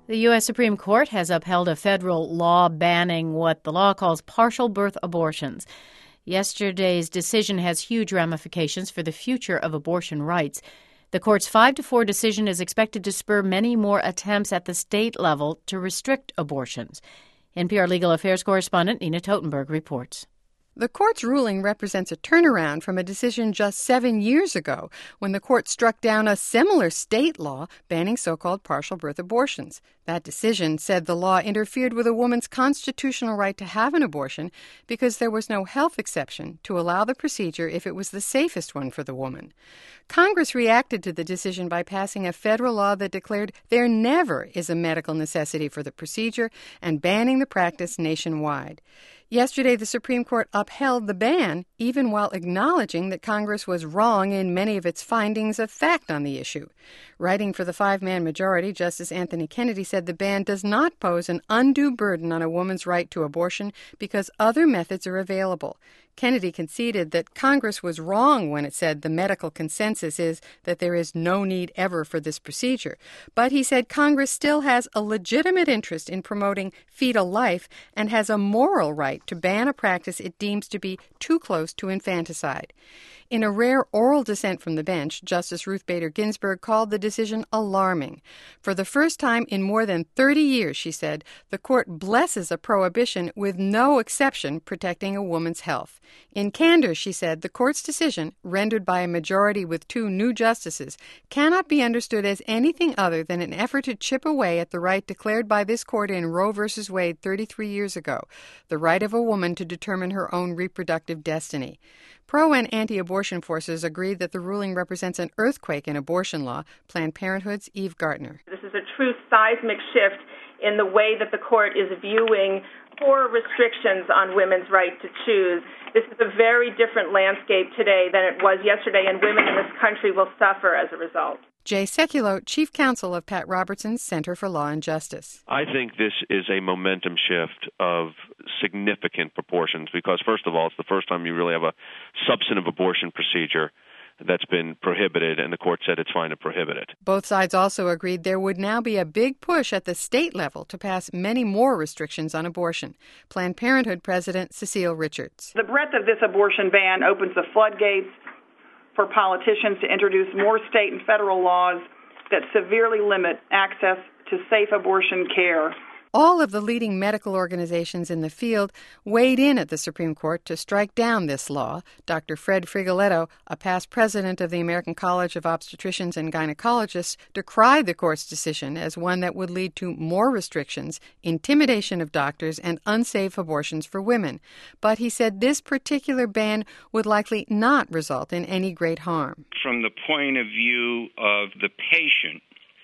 The U.S. Supreme Court has upheld a federal law banning what the law calls partial birth abortions. Yesterday's decision has huge ramifications for the future of abortion rights. The court's 5-4 decision is expected to spur many more attempts at the state level to restrict abortions. NPR Legal Affairs correspondent Nina Totenberg reports. The court's ruling represents a turnaround from a decision just 7 years ago when the court struck down a similar state law banning so-called partial birth abortions. That decision said the law interfered with a woman's constitutional right to have an abortion because there was no health exception to allow the procedure if it was the safest one for the woman. Congress reacted to the decision by passing a federal law that declared there never is a medical necessity for the procedure and banning the practice nationwide. Yesterday, the Supreme Court upheld the ban, even while acknowledging that Congress was wrong in many of its findings of fact on the issue. Writing for the 5-man majority, Justice Anthony Kennedy said the ban does not pose an undue burden on a woman's right to abortion because other methods are available. Kennedy conceded that Congress was wrong when it said the medical consensus is that there is no need ever for this procedure. But he said Congress still has a legitimate interest in promoting fetal life and has a moral right to ban a practice it deems to be too close to infanticide. In a rare oral dissent from the bench, Justice Ruth Bader Ginsburg called the decision alarming. For the first time in more than 30 years, she said, the court blesses a prohibition with no exception protecting a woman's health. In candor, she said, the court's decision, rendered by a majority with 2 new justices, cannot be understood as anything other than an effort to chip away at the right declared by this court in Roe v. Wade 33 years ago, the right of a woman to determine her own reproductive destiny. Pro- and anti-abortion forces agree that the ruling represents an earthquake in abortion law. Planned Parenthood's Eve Gartner. This is a true seismic shift in the way that the court is viewing poor restrictions on women's right to choose. This is a very different landscape today than it was yesterday, and women in this country will suffer as a result. Jay Sekulow, Chief Counsel of Pat Robertson's Center for Law and Justice. I think this is a momentum shift of significant proportions because, first of all, it's the first time you really have a substantive abortion procedure that's been prohibited, and the court said it's fine to prohibit it. Both sides also agreed there would now be a big push at the state level to pass many more restrictions on abortion. Planned Parenthood President Cecile Richards. The breadth of this abortion ban opens the floodgates for politicians to introduce more state and federal laws that severely limit access to safe abortion care. All of the leading medical organizations in the field weighed in at the Supreme Court to strike down this law. Dr. Fred Frigoletto, a past president of the American College of Obstetricians and Gynecologists, decried the court's decision as one that would lead to more restrictions, intimidation of doctors, and unsafe abortions for women. But he said this particular ban would likely not result in any great harm. From the point of view of the patient,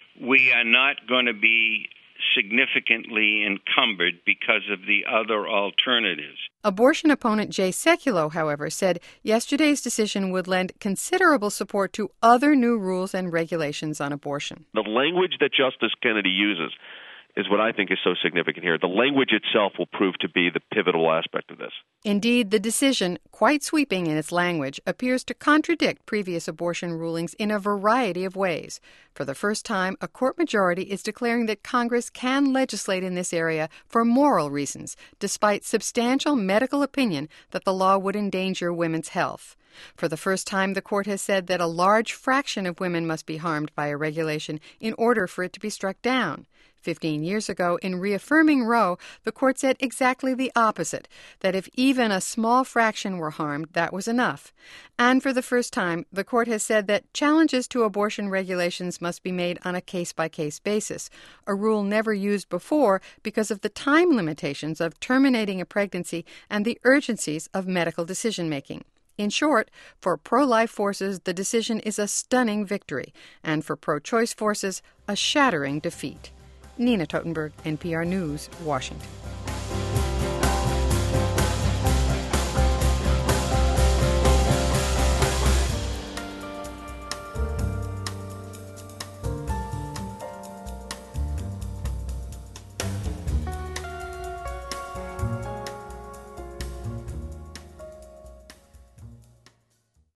we are not going to be significantly encumbered because of the other alternatives. Abortion opponent Jay Sekulow, however, said yesterday's decision would lend considerable support to other new rules and regulations on abortion. The language that Justice Kennedy uses is what I think is so significant here. The language itself will prove to be the pivotal aspect of this. Indeed, the decision, quite sweeping in its language, appears to contradict previous abortion rulings in a variety of ways. For the first time, a court majority is declaring that Congress can legislate in this area for moral reasons, despite substantial medical opinion that the law would endanger women's health. For the first time, the court has said that a large fraction of women must be harmed by a regulation in order for it to be struck down. 15 years ago, in reaffirming Roe, the court said exactly the opposite, that if even a small fraction were harmed, that was enough. And for the first time, the court has said that challenges to abortion regulations must be made on a case-by-case basis, a rule never used before because of the time limitations of terminating a pregnancy and the urgencies of medical decision-making. In short, for pro-life forces, the decision is a stunning victory, and for pro-choice forces, a shattering defeat. Nina Totenberg, NPR News, Washington.